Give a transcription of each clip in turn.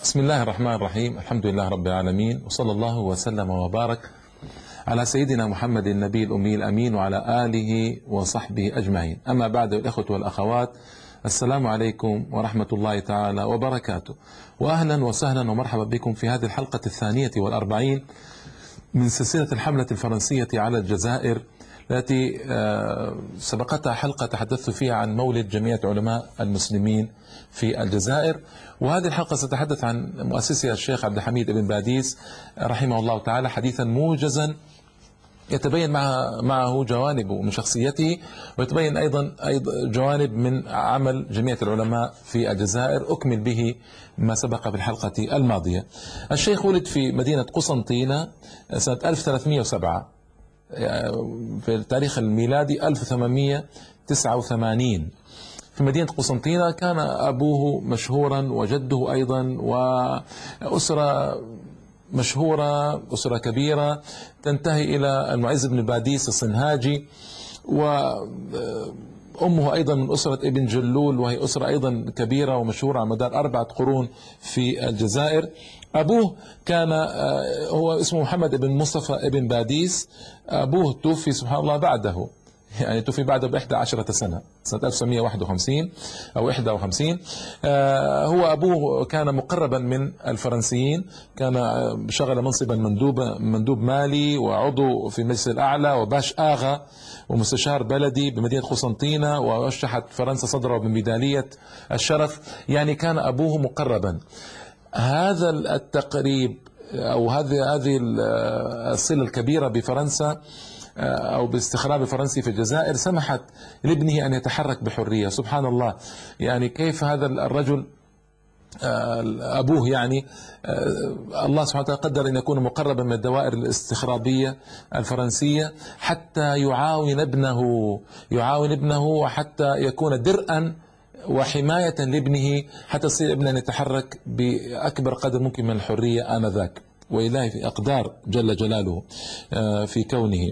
بسم الله الرحمن الرحيم. الحمد لله رب العالمين، وصلى الله وسلم وبارك على سيدنا محمد النبي الأمي الأمين وعلى آله وصحبه أجمعين. أما بعد، الإخوة والأخوات، السلام عليكم ورحمة الله تعالى وبركاته، وأهلا وسهلا ومرحبا بكم في هذه الحلقة 42 من سلسلة الحملة الفرنسية على الجزائر، التي سبقتها حلقة تحدثت فيها عن مولد جمعية علماء المسلمين في الجزائر. وهذه الحلقة ستتحدث عن مؤسسها الشيخ عبد الحميد بن باديس رحمه الله تعالى حديثا موجزا يتبين معه جوانب من شخصيته، ويتبين أيضا جوانب من عمل جمعية العلماء في الجزائر، أكمل به ما سبق في الحلقة الماضية. الشيخ ولد في مدينة قسنطينة سنة 1307 في التاريخ الميلادي 1889 في مدينة قسنطينة. كان أبوه مشهورا وجده أيضا، وأسرة مشهورة، أسرة كبيرة تنتهي إلى المعز بن باديس الصنهاجي، وأمه أيضا من أسرة ابن جلول، وهي أسرة أيضا كبيرة ومشهورة على مدار 4 قرون في الجزائر. أبوه كان هو اسمه محمد بن مصطفى بن باديس. أبوه توفي سبحان الله بعده، يعني توفي بعده ب11 سنة 1951 أو 51. هو أبوه كان مقربا من الفرنسيين، كان شغل منصبا مندوب مالي وعضو في المجلس الأعلى وباش آغا ومستشار بلدي بمدينة قسنطينة، ورشحت فرنسا صدره بميدالية الشرف، يعني كان أبوه مقربا. هذا التقريب أو هذه الصلة الكبيرة بفرنسا أو باستخراج الفرنسي في الجزائر سمحت لابنه أن يتحرك بحرية. سبحان الله، يعني كيف هذا الرجل أبوه، يعني الله سبحانه وتعالى قدر أن يكون مقربا من الدوائر الاستخرابية الفرنسية حتى يعاون ابنه وحتى يكون درءا وحماية لابنه، حتى يصير ابنه يتحرك بأكبر قدر ممكن من الحرية آنذاك. وإلهي في أقدار جل جلاله في كونه.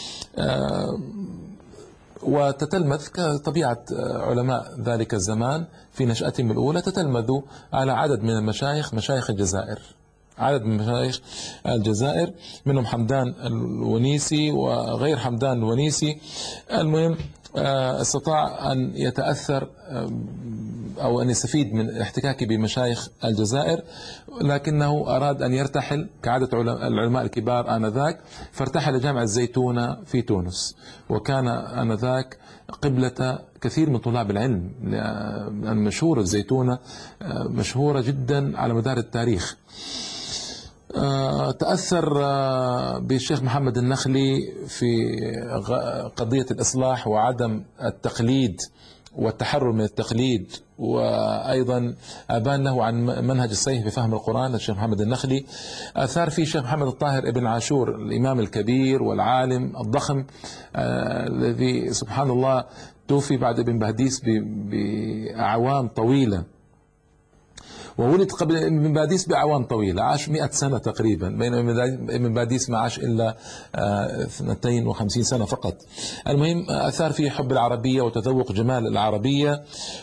وتتلمذ كطبيعة علماء ذلك الزمان في نشأتهم الأولى، تتلمذوا على عدد من مشايخ الجزائر، عدد من مشايخ الجزائر، منهم حمدان الونيسي وغير حمدان الونيسي. المهم استطاع أن يتأثر أو أن يستفيد من احتكاكه بمشايخ الجزائر، لكنه أراد أن يرتحل كعادة العلماء الكبار آنذاك، فارتحل جامعة الزيتونة في تونس، وكان آنذاك قبلة كثير من طلاب العلم، لأن مشهورة الزيتونة مشهورة جدا على مدار التاريخ. تأثر بالشيخ محمد النخلي في قضية الإصلاح وعدم التقليد والتحرر من التقليد، وأيضا أبان له عن منهج الصحيح في فهم القرآن الشيخ محمد النخلي. أثار فيه الشيخ محمد الطاهر ابن عاشور، الإمام الكبير والعالم الضخم الذي سبحان الله توفي بعد ابن باديس بأعوام طويلة، وولد قبل ابن باديس بأعوام طويلة، عاش 100 سنة تقريبا، بينما ابن باديس ما عاش إلا 52 سنة فقط. المهم أثار فيه حب العربية وتذوق جمال العربية،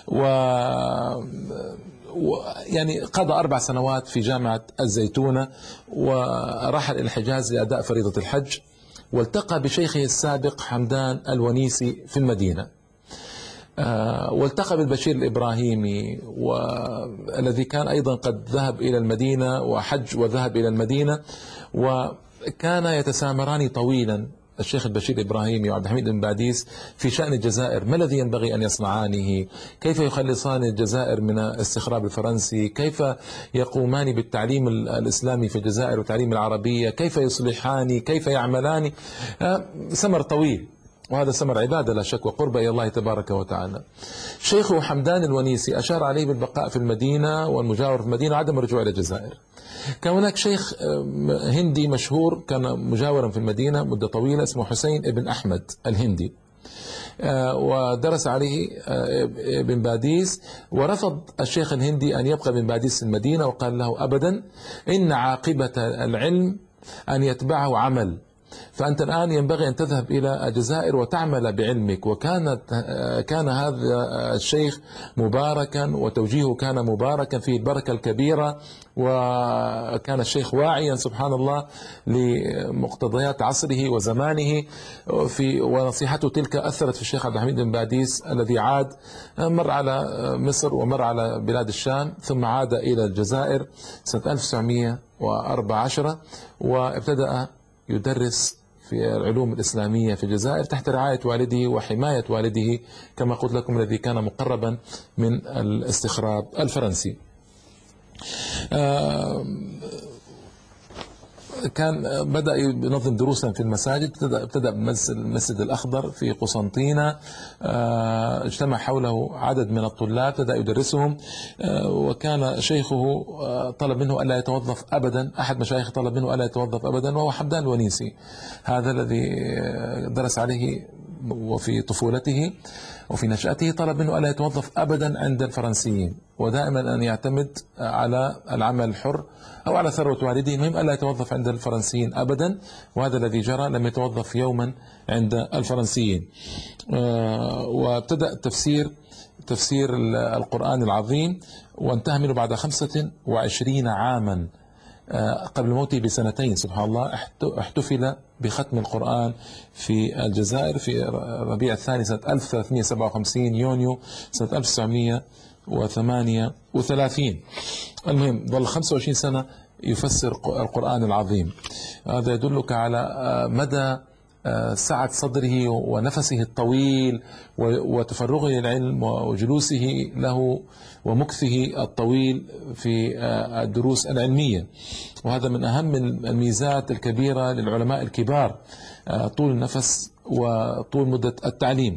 يعني قضى 4 سنوات في جامعة الزيتونة، ورحل إلى الحجاز لأداء فريضة الحج، والتقى بشيخه السابق حمدان الونيسي في المدينة، والتقى بالبشير الإبراهيمي والذي كان أيضا قد ذهب إلى المدينة وحج وذهب إلى المدينة، وكان يتسامران طويلا الشيخ البشير الإبراهيمي وعبد الحميد بن باديس في شأن الجزائر، ما الذي ينبغي أن يصنعانه، كيف يخلصان الجزائر من الاستخراب الفرنسي، كيف يقومان بالتعليم الإسلامي في الجزائر وتعليم العربية، كيف يصلحان، كيف يعملان. سمر طويل، وهذا سمر عبادة لا شك وقرب إلى الله تبارك وتعالى. شيخه حمدان الونيسي أشار عليه بالبقاء في المدينة والمجاورة في المدينة وعدم الرجوع إلى الجزائر. كان هناك شيخ هندي مشهور كان مجاورا في المدينة مدة طويلة، اسمه حسين بن أحمد الهندي، ودرس عليه ابن باديس، ورفض الشيخ الهندي أن يبقى ابن باديس في المدينة، وقال له أبدا، إن عاقبة العلم أن يتبعه عمل، فأنت الآن ينبغي أن تذهب إلى الجزائر وتعمل بعلمك. كان هذا الشيخ مباركا، وتوجيهه كان مباركا فيه البركة الكبيرة، وكان الشيخ واعيا سبحان الله لمقتضيات عصره وزمانه، ونصيحته تلك أثرت في الشيخ عبد الحميد بن باديس الذي عاد، مر على مصر ومر على بلاد الشام، ثم عاد إلى الجزائر سنة 1914 وابتدأ يدرس في العلوم الإسلامية في الجزائر تحت رعاية والده وحماية والده كما قلت لكم، الذي كان مقربا من الاستخراب الفرنسي. كان بدأ ينظم دروسا في المساجد، ابتدأ بالمسجد الأخضر في قسنطينة، اجتمع حوله عدد من الطلاب ابتدأ يدرسهم، وكان شيخه طلب منه ألا يتوظف أبدا، أحد مشايخه طلب منه ألا يتوظف أبدا، وهو حمدان الونيسي، هذا الذي درس عليه وفي طفولته وفي نشأته، طلب منه ألا يتوظف أبدا عند الفرنسيين، ودائما أن يعتمد على العمل الحر أو على ثروة والده، المهم ألا يتوظف عند الفرنسيين أبدا. وهذا الذي جرى، لم يتوظف يوما عند الفرنسيين. وابتدأ تفسير القرآن العظيم، وانتهى منه بعد 25 عاما قبل موته بسنتين. سبحان الله، احتفل بختم القرآن في الجزائر في ربيع الثاني سنة 1357 يونيو سنة 1938. المهم ظل 25 سنة يفسر القرآن العظيم. هذا يدلك على مدى سعة صدره ونفسه الطويل وتفرغه للعلم وجلوسه له ومكثه الطويل في الدروس العلمية. وهذا من أهم الميزات الكبيرة للعلماء الكبار، طول النفس وطول مدة التعليم.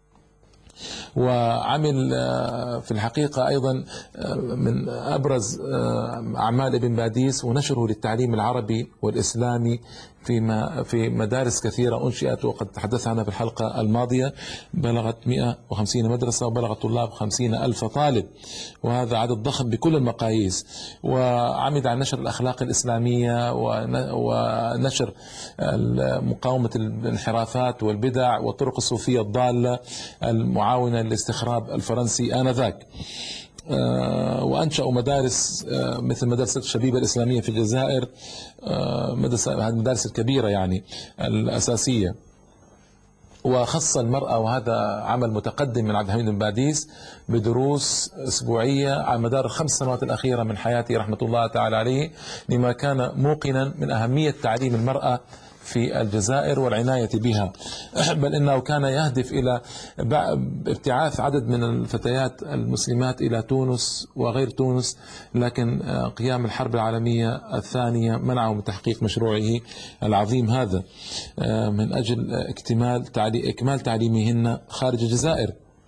وعمل في الحقيقة أيضا من أبرز أعمال ابن باديس ونشره للتعليم العربي والإسلامي في مدارس كثيرة أنشئت، وقد تحدث عنها في الحلقة الماضية، بلغت 150 مدرسة وبلغ طلاب 50,000 طالب، وهذا عدد ضخم بكل المقاييس. وعمد على نشر الأخلاق الإسلامية ونشر مقاومة الانحرافات والبدع والطرق الصوفية الضالة المعاونة للاستخراب الفرنسي آنذاك. وأنشأوا مدارس مثل مدرسة الشبيبة الإسلامية في الجزائر، المدارس الكبيرة يعني الأساسية. وخص المرأة، وهذا عمل متقدم من عبد الحميد بن باديس، بدروس أسبوعية على مدار ال5 سنوات الأخيرة من حياته رحمة الله تعالى عليه، لما كان موقنا من أهمية تعليم المرأة في الجزائر والعناية بها، بل إنه كان يهدف إلى ابتعاث عدد من الفتيات المسلمات إلى تونس وغير تونس، لكن قيام الحرب العالمية الثانية منعه من تحقيق مشروعه العظيم هذا من أجل إكمال تعليمهن خارج الجزائر.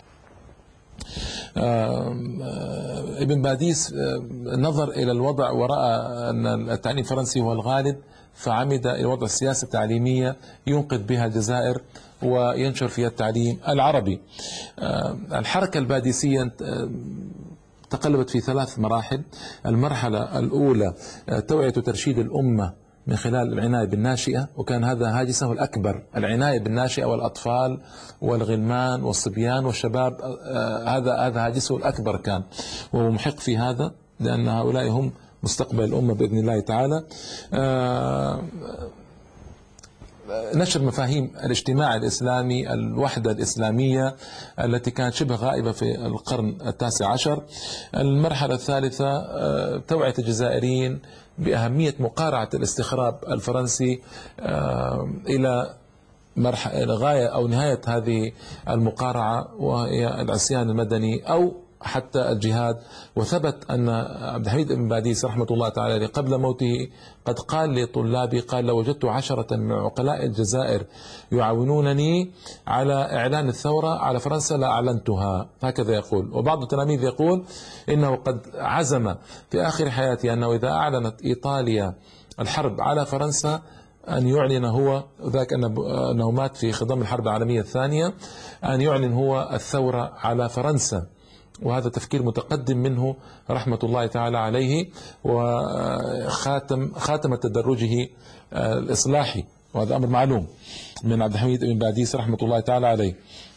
ابن باديس نظر إلى الوضع ورأى أن التعليم الفرنسي هو الغالب، فعمد إلى وضع السياسة التعليمية ينقذ بها الجزائر وينشر فيها التعليم العربي. الحركة الباديسية تقلبت في 3 مراحل. المرحلة الأولى توعية وترشيد الأمة من خلال العناية بالناشئة، وكان هذا هاجسه الأكبر، العناية بالناشئة والأطفال والغلمان والصبيان والشباب، هذا هاجسه الأكبر كان، وهو محق في هذا، لأن هؤلاء هم مستقبل الأمة بإذن الله تعالى. نشر مفاهيم الاجتماع الإسلامي، الوحدة الإسلامية التي كانت شبه غائبة في القرن ال19. المرحلة الثالثة توعية الجزائريين بأهمية مقارعة الاستخراب الفرنسي إلى غاية أو نهاية هذه المقارعة، وهي العصيان المدني أو حتى الجهاد. وثبت أن عبد الحميد بن باديس رحمة الله تعالى قبل موته قد قال لطلابي، قال: لو وجدت 10 من عقلاء الجزائر يعاونونني على إعلان الثورة على فرنسا لأعلنتها، هكذا يقول. وبعض التلاميذ يقول إنه قد عزم في آخر حياته أنه إذا أعلنت إيطاليا الحرب على فرنسا أن يعلن هو ذاك، أنه مات في خضم الحرب العالمية الثانية، أن يعلن هو الثورة على فرنسا. وهذا تفكير متقدم منه رحمة الله تعالى عليه، وخاتم تدرجه الإصلاحي، وهذا أمر معلوم من عبد الحميد بن باديس رحمة الله تعالى عليه.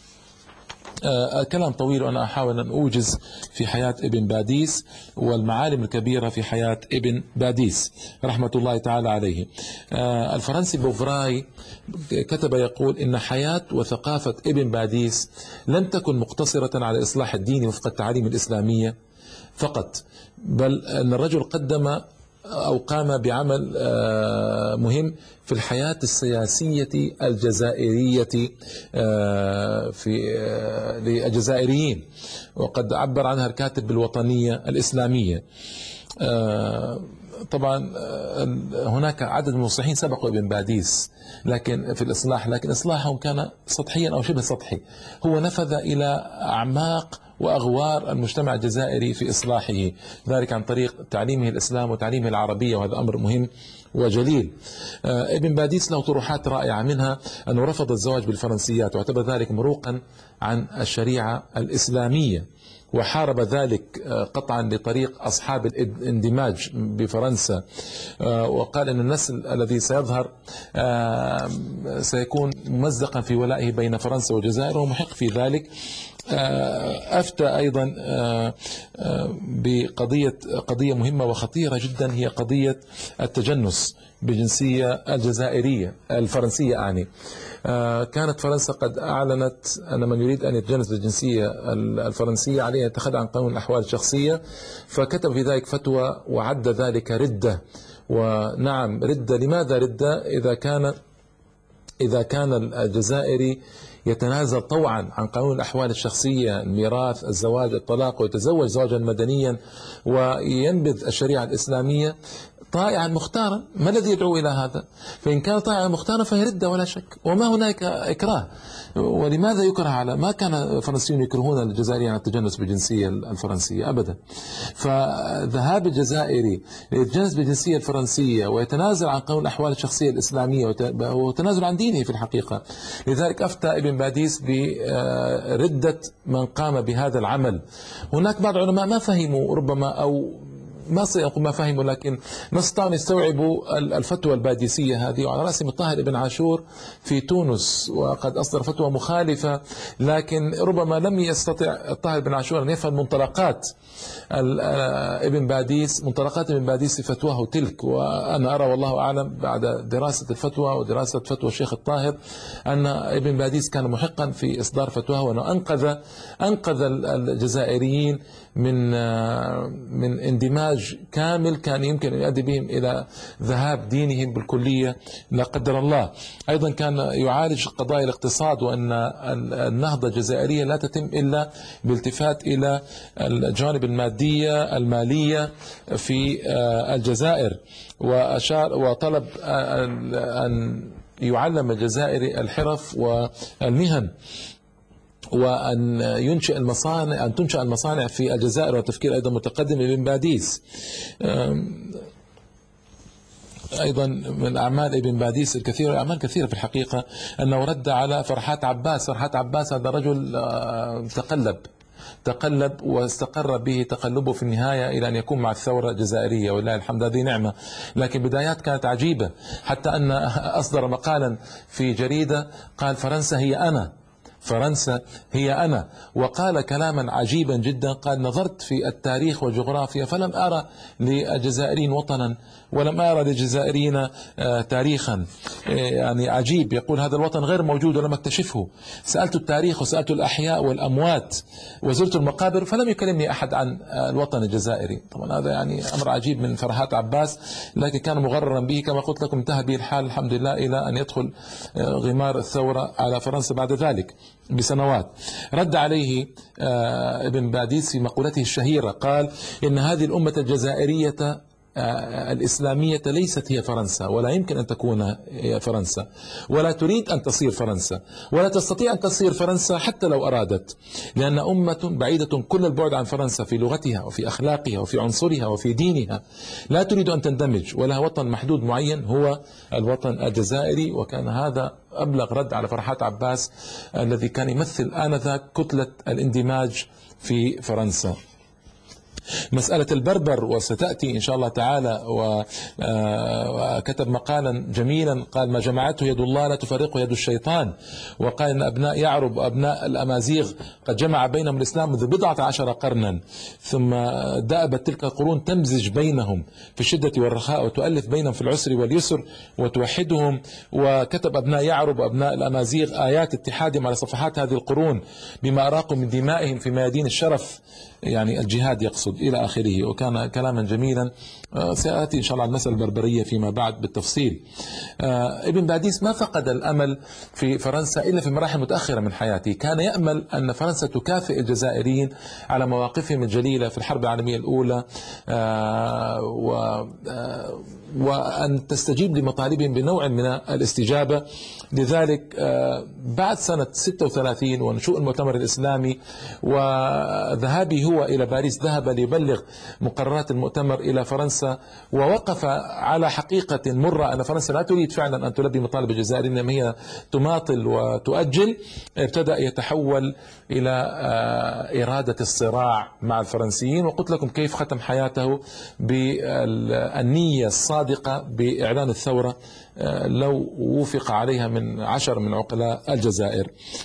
كلام طويل وأنا أحاول أن أوجز في حياة ابن باديس والمعالم الكبيرة في حياة ابن باديس رحمة الله تعالى عليه. الفرنسي بوفراي كتب يقول إن حياة وثقافة ابن باديس لم تكن مقتصرة على إصلاح الدين وفق التعاليم الإسلامية فقط، بل أن الرجل قدم أو قام بعمل مهم في الحياة السياسية الجزائرية في للجزائريين، وقد عبر عنها الكاتب بالوطنية الإسلامية. طبعا هناك عدد من المصلحين سبقوا ابن باديس لكن في الإصلاح، لكن إصلاحهم كان سطحيا أو شبه سطحي، هو نفذ إلى أعماق وأغوار المجتمع الجزائري في إصلاحه، ذلك عن طريق تعليمه الإسلام وتعليمه العربية، وهذا أمر مهم وجليل. ابن باديس له طروحات رائعة، منها أنه رفض الزواج بالفرنسيات واعتبر ذلك مروقا عن الشريعة الإسلامية، وحارب ذلك قطعا لطريق أصحاب الاندماج بفرنسا، وقال أن النسل الذي سيظهر سيكون ممزقا في ولائه بين فرنسا والجزائر، ومحق في ذلك. أفتى أيضا قضية مهمة وخطيرة جدا، هي قضية التجنس بالجنسية الجزائرية الفرنسية يعني. كانت فرنسا قد أعلنت أن من يريد أن يتجنس بالجنسية الفرنسية عليه أن يتخلى عن قانون الأحوال الشخصية، فكتب في ذلك فتوى وعد ذلك ردة. ونعم ردة، لماذا ردة؟ إذا كان الجزائري يتنازل طوعا عن قانون الأحوال الشخصية، الميراث، الزواج، الطلاق، ويتزوج زواجا مدنيا وينبذ الشريعة الإسلامية طائعا مختارا، ما الذي يدعو إلى هذا؟ فإن كان طائعا مختارا فهي ردة ولا شك، وما هناك إكراه. ولماذا يكره على؟ ما كان الفرنسيون يكرهون الجزائريين على التجنس بالجنسية الفرنسية أبدا. فذهاب الجزائري ليتجنس بالجنسية الفرنسية ويتنازل عن قانون الأحوال الشخصية الإسلامية وتنازل عن دينه في الحقيقة. لذلك أفتى ابن باديس بردة من قام بهذا العمل. هناك بعض العلماء ما فهموا ربما، أو ما سيقول ما فهموا، لكن نستطيع أن يستوعبوا الفتوى الباديسية هذه، وعلى رأسهم الطاهر بن عاشور في تونس، وقد أصدر فتوى مخالفة، لكن ربما لم يستطع الطاهر بن عاشور أن يفهم منطلقات ابن باديس، منطلقات ابن باديس في فتواه تلك. وأنا أرى والله أعلم بعد دراسة الفتوى ودراسة فتوى الشيخ الطاهر أن ابن باديس كان محقا في إصدار فتواه، وأنه أنقذ الجزائريين من اندماج كامل كان يمكن أن يؤدي بهم إلى ذهاب دينهم بالكلية لا قدر الله. أيضا كان يعالج قضايا الاقتصاد، وأن النهضة الجزائرية لا تتم إلا بالالتفات إلى الجوانب المادية المالية في الجزائر، وطلب أن يعلم الجزائري الحرف والمهن، وأن تنشأ المصانع في الجزائر، وتفكير أيضا متقدم لابن باديس. أيضا من أعمال ابن باديس الكثيرة، أعمال كثيرة في الحقيقة، أنه رد على فرحات عباس. فرحات عباس هذا رجل تقلب واستقر به تقلبه في النهاية إلى أن يكون مع الثورة الجزائرية، ولله الحمد هذه نعمة. لكن بدايات كانت عجيبة، حتى أن أصدر مقالا في جريدة قال فرنسا هي أنا، وقال كلاما عجيبا جدا، قال نظرت في التاريخ والجغرافيا فلم أرى للجزائريين وطنا، ولم أرى للجزائريين تاريخا. يعني عجيب، يقول هذا الوطن غير موجود ولم أكتشفه. سألت التاريخ وسألت الأحياء والأموات وزرت المقابر فلم يكلمني أحد عن الوطن الجزائري. طبعا هذا يعني أمر عجيب من فرحات عباس، لكن كان مغررا به كما قلت لكم. انتهى به الحال الحمد لله إلى أن يدخل غمار الثورة على فرنسا بعد ذلك بسنوات. رد عليه ابن باديس في مقولته الشهيرة، قال إن هذه الأمة الجزائرية الإسلامية ليست هي فرنسا، ولا يمكن أن تكون هي فرنسا، ولا تريد أن تصير فرنسا، ولا تستطيع أن تصير فرنسا حتى لو أرادت، لأن أمة بعيدة كل البعد عن فرنسا في لغتها وفي أخلاقها وفي عنصرها وفي دينها، لا تريد أن تندمج، ولها وطن محدود معين هو الوطن الجزائري. وكان هذا أبلغ رد على فرحات عباس الذي كان يمثل آنذاك كتلة الاندماج في فرنسا. مسألة البربر وستأتي إن شاء الله تعالى. وكتب مقالا جميلا قال: ما جمعته يد الله لا تفرقه يد الشيطان. وقال إن أبناء يعرب وأبناء الأمازيغ قد جمع بينهم الإسلام منذ 11 قرنا، ثم دأبت تلك القرون تمزج بينهم في الشدة والرخاء وتؤلف بينهم في العسر واليسر وتوحدهم. وكتب أبناء يعرب وأبناء الأمازيغ آيات اتحادهم على صفحات هذه القرون بما أراقوا من دمائهم في ميادين الشرف، يعني الجهاد يقصد، إلى آخره. وكان كلاما جميلا. سيأتي إن شاء الله المسألة البربرية فيما بعد بالتفصيل. ابن باديس ما فقد الأمل في فرنسا إلا في مراحل متأخرة من حياته. كان يأمل أن فرنسا تكافئ الجزائريين على مواقفهم الجليلة في الحرب العالمية الأولى، وأن تستجيب لمطالبهم بنوع من الاستجابة. لذلك بعد سنة 36 ونشوء المؤتمر الإسلامي وذهابه هو إلى باريس، ذهب ليبلغ مقررات المؤتمر إلى فرنسا، ووقف على حقيقة مرة أن فرنسا لا تريد فعلا أن تلبي مطالب الجزائر، إنما هي تماطل وتؤجل. ابتدأ يتحول إلى إرادة الصراع مع الفرنسيين. وقلت لكم كيف ختم حياته بالنية الصادقة بإعلان الثورة لو وفق عليها من 10 من عقلاء الجزائر.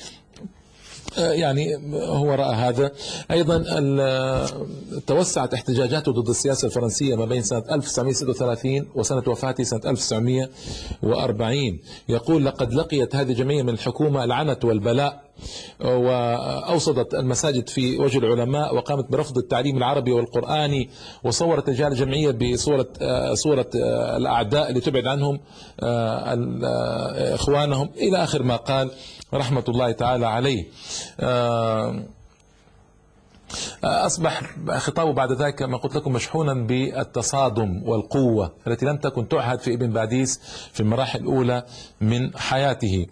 يعني هو رأى هذا. أيضا توسعت احتجاجاته ضد السياسة الفرنسية ما بين سنة 1936 وسنة وفاته سنة 1940. يقول: لقد لقيت هذه الجمعية من الحكومة العنت والبلاء، وأوصدت المساجد في وجه العلماء، وقامت برفض التعليم العربي والقرآني، وصورت رجال الجمعية بصورة الأعداء لتبعد عنهم إخوانهم، إلى آخر ما قال رحمة الله تعالى عليه. أصبح خطابه بعد ذلك كما قلت لكم مشحونا بالتصادم والقوة التي لم تكن تعهد في ابن باديس في المراحل الأولى من حياته.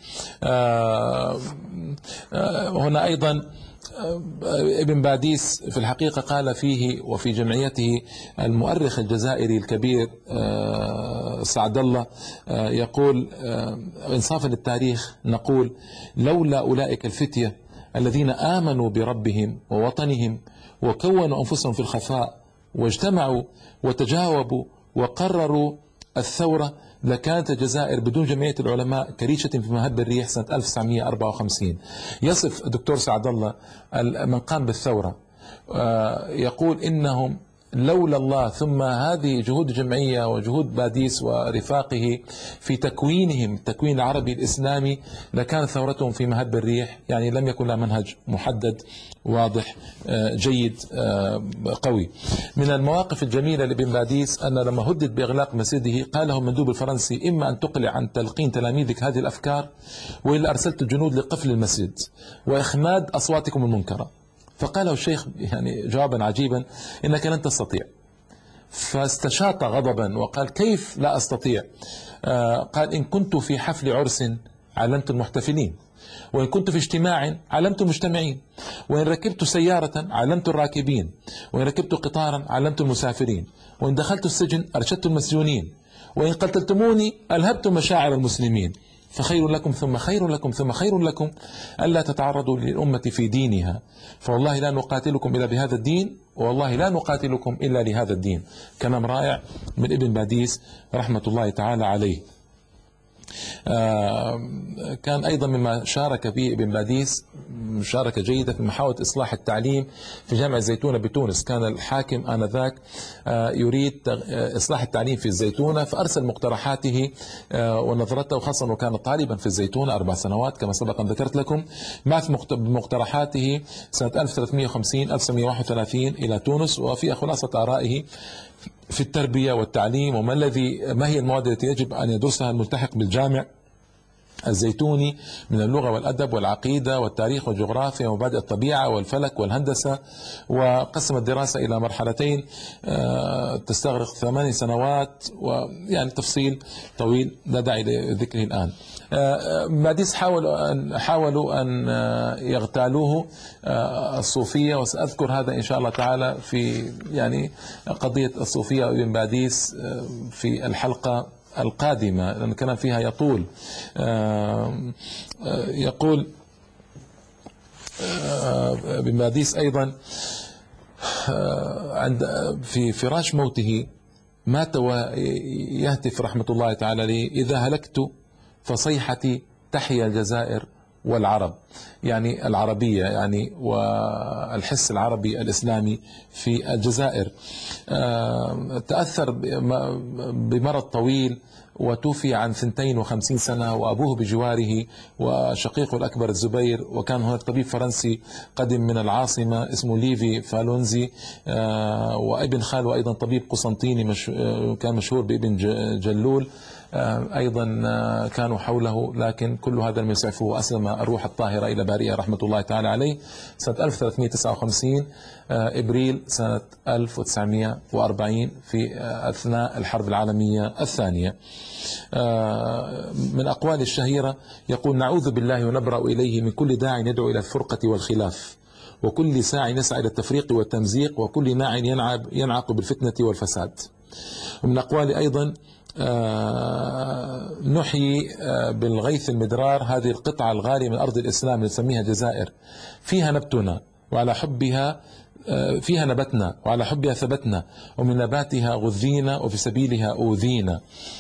هنا أيضا ابن باديس في الحقيقة قال فيه وفي جمعيته المؤرخ الجزائري الكبير سعد الله، يقول: إنصافا للتاريخ نقول: لولا أولئك الفتية الذين آمنوا بربهم ووطنهم وكونوا أنفسهم في الخفاء واجتمعوا وتجاوبوا وقرروا الثورة، لكانت الجزائر بدون جمعية العلماء كريشة في مهب الريح سنة 1954. يصف الدكتور سعد الله من قام بالثورة، يقول: إنهم لولا الله ثم هذه جهود الجمعية وجهود باديس ورفاقه في تكوينهم التكوين العربي الإسلامي لكانت ثورتهم في مهب الريح. يعني لم يكن لها منهج محدد واضح جيد قوي. من المواقف الجميلة لابن باديس أن لما هدد بإغلاق مسجده قال له المندوب الفرنسي: إما أن تقلع عن تلقين تلاميذك هذه الأفكار، وإلا أرسلت الجنود لقفل المسجد وإخماد أصواتكم المنكرة. فقال له الشيخ يعني جوابا عجيبا: إنك لن تستطيع. فاستشاط غضبا وقال: كيف لا أستطيع؟ قال: إن كنت في حفل عرس علمت المحتفلين، وإن كنت في اجتماع علمت المجتمعين، وإن ركبت سيارة علمت الراكبين، وإن ركبت قطارا علمت المسافرين، وإن دخلت السجن أرشدت المسجونين، وإن قتلتموني ألهبت مشاعر المسلمين. فخير لكم ثم خير لكم ثم خير لكم ألا تتعرضوا للأمة في دينها، فوالله لا نقاتلكم إلا بهذا الدين، والله لا نقاتلكم إلا لهذا الدين. كلام رائع من ابن باديس رحمة الله تعالى عليه. كان أيضا مما شارك فيه ابن باديس مشاركة جيدة في محاولة إصلاح التعليم في جامعة الزيتونة بتونس. كان الحاكم آنذاك يريد إصلاح التعليم في الزيتونة، فأرسل مقترحاته ونظرته، خاصة وكان طالبا في الزيتونة 4 سنوات كما سبق أن ذكرت لكم، بعث مقترحاته سنة 1350 1931 إلى تونس، وفي خلاصة آرائه في التربية والتعليم ما هي المواد التي يجب أن يدرسها الملتحق بالجامع الزيتوني من اللغة والأدب والعقيدة والتاريخ والجغرافيا ومبادئ الطبيعة والفلك والهندسة. وقسم الدراسة إلى مرحلتين تستغرق 8 سنوات، ويعني تفصيل طويل لا داعي لذكره الآن. باديس حاولوا أن يغتالوه الصوفية، وسأذكر هذا إن شاء الله تعالى في يعني قضية الصوفية وابن باديس في الحلقة القادمة، لأن الكلام فيها يطول. يقول ابن باديس أيضا: عند في فراش موته مات ويهتف رحمة الله تعالى عليه: إذا هلكت فصيحتي تحيا الجزائر والعرب، يعني العربية يعني والحس العربي الإسلامي في الجزائر. تأثر بمرض طويل وتوفي عن 52 سنة، وأبوه بجواره وشقيقه الأكبر الزبير. وكان هناك طبيب فرنسي قدم من العاصمة اسمه ليفي فالونزي، وابن خاله أيضا طبيب قسنطيني كان مشهور بابن جلول، أيضا كانوا حوله. لكن كل هذا لم يسعفه، وأسلم الروح الطاهرة إلى بارئة رحمة الله تعالى عليه سنة 1359 إبريل سنة 1940 في أثناء الحرب العالمية الثانية. من أقوال الشهيرة يقول: نعوذ بالله ونبرأ إليه من كل داع يدعو إلى الفرقة والخلاف، وكل ساع يسعى إلى التفريق والتمزيق، وكل ناع ينعق بالفتنة والفساد. ومن أقوال أيضا: نحيي بالغيث المدرار هذه القطعة الغالية من أرض الإسلام اللي نسميها الجزائر، فيها نبتنا وعلى حبها فيها نبتنا وعلى حبها ثبتنا، ومن نباتها غذينا وفي سبيلها أوذينا.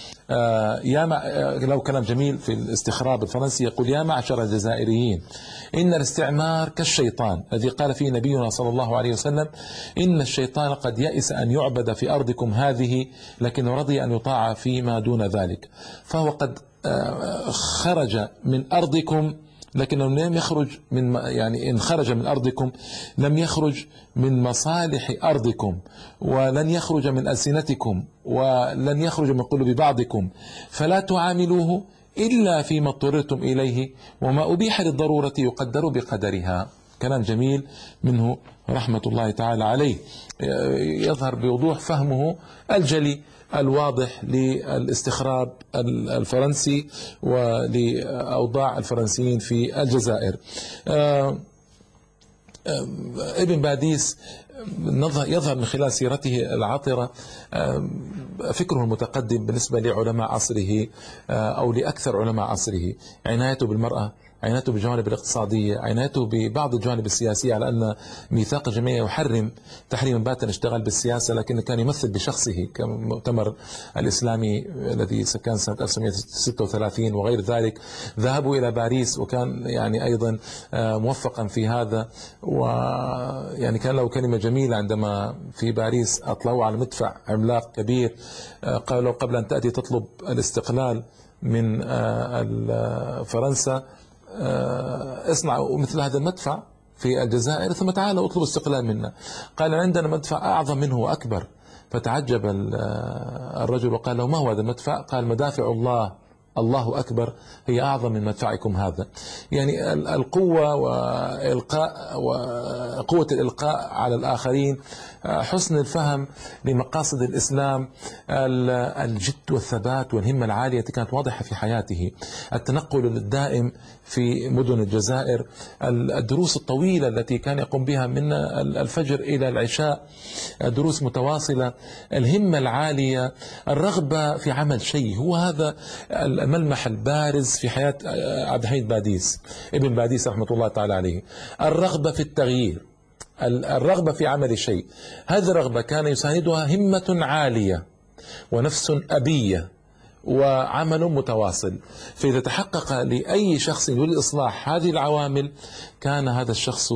لو كلام جميل في الاستخراب الفرنسي، يقول: يا معشر الجزائريين، إن الاستعمار كالشيطان الذي قال فيه نبينا صلى الله عليه وسلم: إن الشيطان قد يئس أن يعبد في أرضكم هذه، لكن رضي أن يطاع فيما دون ذلك. فهو قد خرج من أرضكم، لكنه لم يخرج من، يعني إن خرج من أرضكم لم يخرج من مصالح أرضكم، ولن يخرج من ألسنتكم، ولن يخرج من قلوب بعضكم، فلا تعاملوه إلا فيما اضطررتم إليه، وما أبيح للضرورة يقدر بقدرها. كلام جميل منه رحمة الله تعالى عليه، يظهر بوضوح فهمه الجلي الواضح للاستخراب الفرنسي ولأوضاع الفرنسيين في الجزائر. ابن باديس يظهر من خلال سيرته العطرة فكره المتقدم بالنسبة لعلماء عصره أو لأكثر علماء عصره. عنايته بالمرأة، عنايته بالجوانب الاقتصادية، عنايته ببعض الجوانب السياسية، على أن ميثاق الجمعية يحرم تحريما باتا اشتغل بالسياسة، لكن كان يمثل بشخصه كمؤتمر الإسلامي الذي كان سنة 1936 وغير ذلك. ذهبوا إلى باريس، وكان يعني أيضا موفقا في هذا، ويعني كان له كلمة جميلة عندما في باريس أطلعوا على مدفع عملاق كبير، قالوا: قبل أن تأتي تطلب الاستقلال من فرنسا، اصنعوا مثل هذا المدفع في الجزائر، ثم تعالوا اطلبوا استقلال منا. قال: عندنا مدفع أعظم منه وأكبر. فتعجب الرجل وقال له: ما هو هذا المدفع؟ قال: مدافع الله أكبر هي أعظم من مدفعكم هذا. يعني القوة وقوة الإلقاء على الآخرين، حسن الفهم لمقاصد الإسلام، الجد والثبات والهمة العالية كانت واضحة في حياته، التنقل الدائم في مدن الجزائر، الدروس الطويلة التي كان يقوم بها من الفجر إلى العشاء، دروس متواصلة، الهمة العالية، الرغبة في عمل شيء. هو هذا الملمح البارز في حياة عبد الحميد باديس، ابن باديس رحمة الله تعالى عليه. الرغبة في التغيير، الرغبة في عمل شيء. هذه الرغبة كان يساندها همة عالية ونفس أبية وعمل متواصل. فإذا تحقق لأي شخص يريد إصلاح هذه العوامل، كان هذا الشخص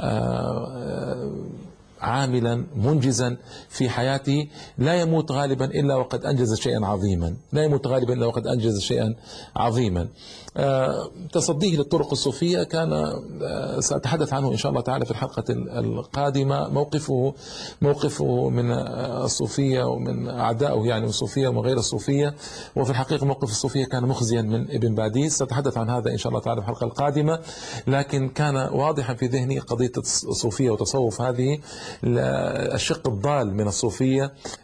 عاملا منجزا في حياته، لا يموت غالبا إلا وقد أنجز شيئا عظيما، لا يموت غالبا إلا وقد أنجز شيئا عظيما. تصديه للطرق الصوفية كان سأتحدث عنه إن شاء الله تعالى في الحلقة القادمة. موقفه من الصوفية ومن أعدائه، يعني من الصوفية ومن غير الصوفية. وفي الحقيقة موقف الصوفية كان مخزيا من ابن باديس، سأتحدث عن هذا إن شاء الله تعالى في الحلقة القادمة. لكن كان واضحا في ذهني قضية الصوفية وتصوف، هذه الشق الضال من الصوفية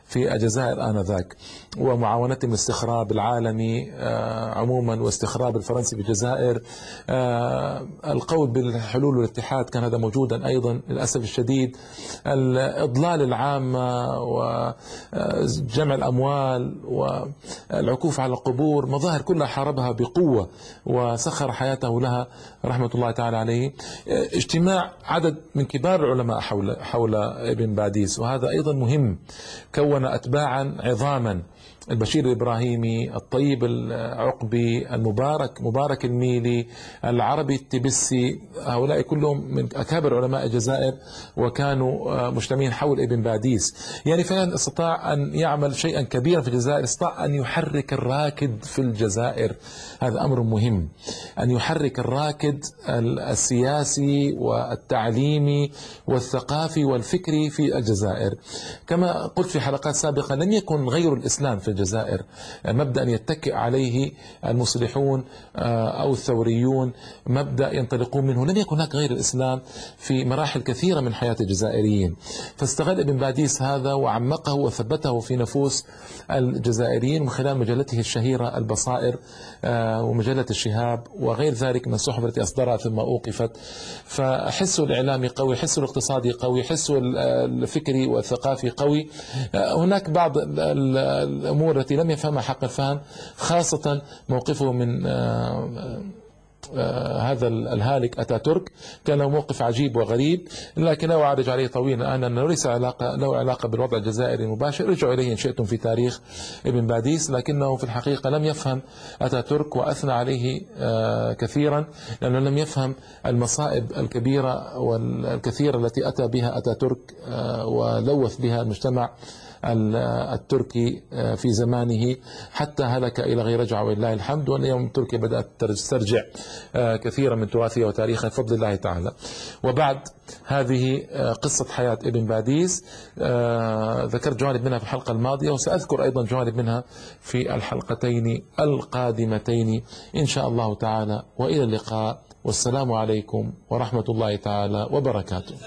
في الجزائر آنذاك، ومعاونتهم الاستخراب العالمي عموما واستخراب الفرنسي في الجزائر. القول بالحلول والاتحاد كان هذا موجودا أيضا للأسف الشديد. الإضلال العامة وجمع الأموال والعكوف على القبور، مظاهر كلها حاربها بقوة وسخر حياته لها رحمة الله تعالى عليه. اجتماع عدد من كبار العلماء حول ابن باديس، وهذا أيضا مهم، كون أتباعا عظاما: البشير الإبراهيمي، الطيب العقبي، مبارك الميلي، العربي التبسي، هؤلاء كلهم من أكابر علماء الجزائر وكانوا مجتمعين حول ابن باديس. يعني فعلا استطاع أن يعمل شيئا كبيرا في الجزائر، استطاع أن يحرك الراكد في الجزائر. هذا أمر مهم، أن يحرك الراكد السياسي والتعليمي والثقافي والفكري في الجزائر. كما قلت في حلقات سابقة، لم يكن غير الإسلام في الجزائر مبدأ يتكئ عليه المصلحون أو الثوريون، مبدأ ينطلقون منه. لم يكن هناك غير الإسلام في مراحل كثيرة من حياة الجزائريين، فاستغل ابن باديس هذا وعمقه وثبته في نفوس الجزائريين من خلال مجلته الشهيرة البصائر ومجلة الشهاب وغير ذلك من الصحف التي أصدرها ثم أوقفت. فحسه الإعلامي قوي، حسه الاقتصادي قوي، حسه الفكري والثقافي قوي. هناك بعض الأمور التي لم يفهمها حق الفهم، خاصة موقفه من هذا الهالك أتاتورك، كان له موقف عجيب وغريب، لكن لا أعرج عليه طويلا أنه ليس له علاقة بالوضع الجزائري المباشر. رجعوا إليه إن شئتم في تاريخ ابن باديس، لكنه في الحقيقة لم يفهم أتاتورك وأثنى عليه كثيرا، لأنه لم يفهم المصائب الكبيرة والكثيرة التي أتى بها أتاتورك ولوث بها المجتمع التركي في زمانه حتى هلك إلى غير رجعة ولله الحمد. واليوم تركيا بدأت تسترجع كثيرا من تراثها وتاريخها بفضل الله تعالى. وبعد هذه قصة حياة ابن باديس، ذكرت جوانب منها في الحلقة الماضية، وسأذكر أيضا جوانب منها في الحلقتين القادمتين إن شاء الله تعالى. وإلى اللقاء، والسلام عليكم ورحمة الله تعالى وبركاته.